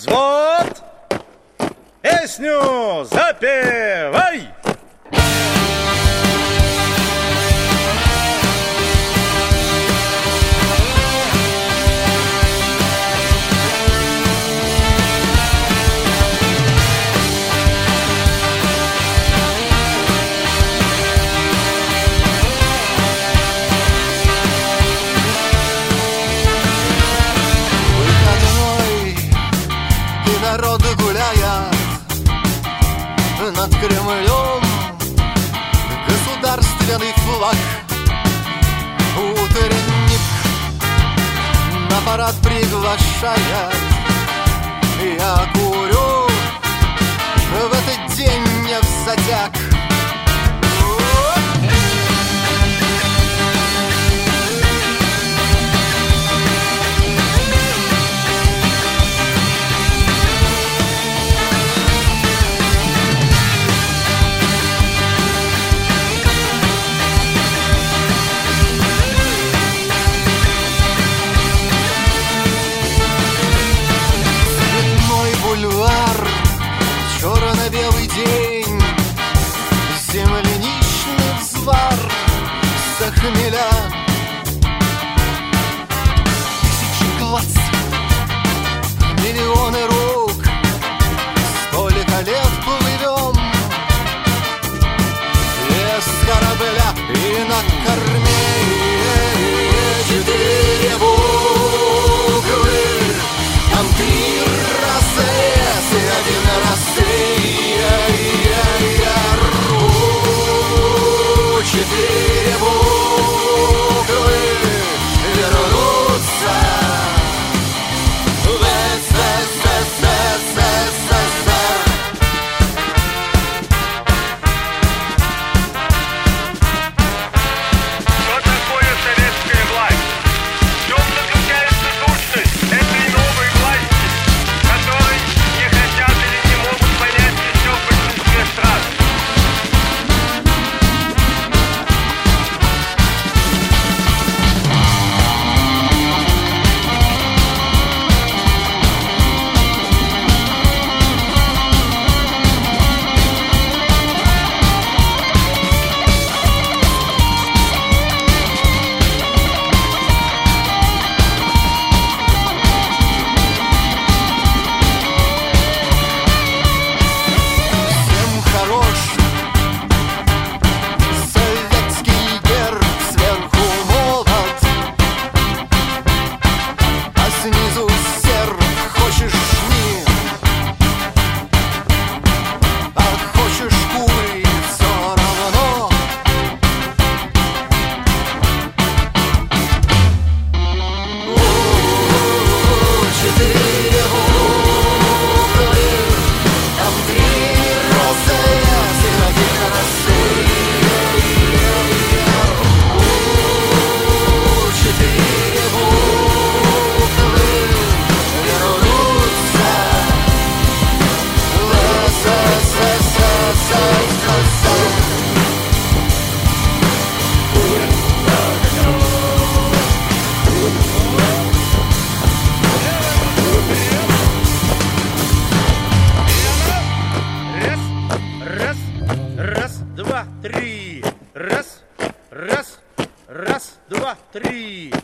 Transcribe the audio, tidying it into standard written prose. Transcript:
Взвод! Песню запевай! Народ гуляет над Кремлем, государственный флаг, утренник на парад приглашает. Я курю в этот день невзатяк. Черно-белый день, земляничный взвар с хмеля. Тысячи глаз, миллионы рук, столько лет плывем без корабля. И на корме 4 буквы, там 3 раза S и 1 раз четыре буквы вернутся в СССР. Что такое советская власть? В чем заключается сущность этой новой власти, которой не хотят или не могут понять еще в большинстве стран? Снизу вверх, хочешь жми, а хочешь кури, все равно. Четыре буквы, там 3 розы и 1 рассвет. 4 буквы вернутся в СССР. Раз, раз, два, три. Раз, раз, раз, два, три.